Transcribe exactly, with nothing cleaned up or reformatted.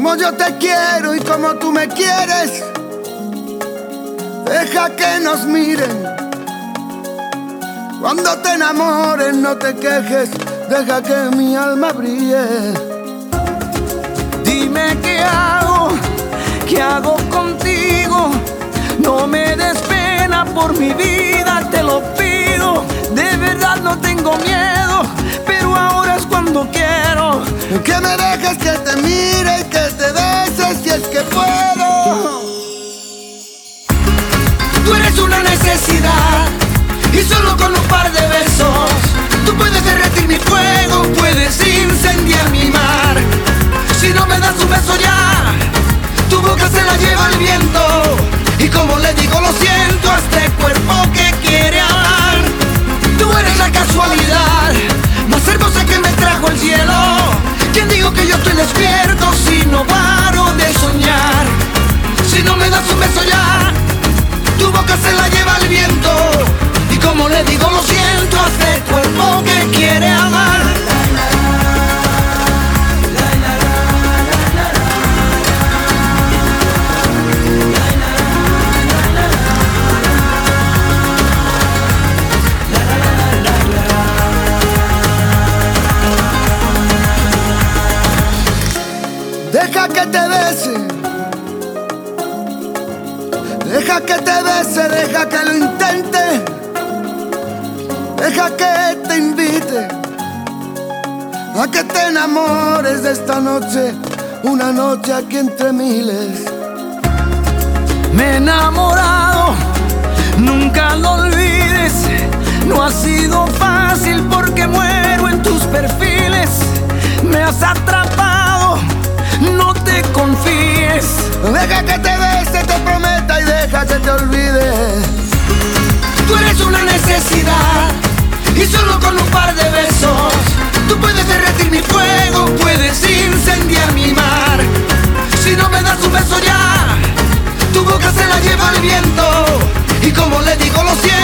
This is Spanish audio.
como yo te quiero y como tú me quieres. Deja que nos miren. Cuando te enamores no te quejes, deja que mi alma brille. Dime qué hago, qué hago contigo. No me des pena por mi vida, te lo pido. De verdad no tengo miedo, pero ahora es cuando quiero. Que me dejes que te mire y que te beses si es que puedo. Tú eres una necesidad y solo con un par de besos tú puedes derretir mi fuego, puedes incendiar mi mar. Si no me das un beso ya, tu boca se la lleva el viento. Y como le digo lo siento a este cuerpo que quiere hablar. Tú eres la casualidad más hermosa que me trajo el cielo. ¿Quién dijo que yo estoy despierto si no paro de soñar? Si no me das un beso ya, tu boca se la lleva el viento. Y como le digo lo siento a este cuerpo que quiere amar. Deja que te bese, deja que te bese, deja que lo intente. Deja que te invite a que te enamores de esta noche, una noche aquí entre miles. Me he enamorado, nunca lo olvides. No ha sido fácil porque muero en tus perfiles. Me has atrapado, no te confíes. Deja que te bese, te prometa y deja que te olvide. Tú eres una necesidad y solo con un par de besos tú puedes derretir mi fuego, puedes incendiar mi mar. Si no me das un beso ya, tu boca se la lleva el viento. Y como le digo lo siento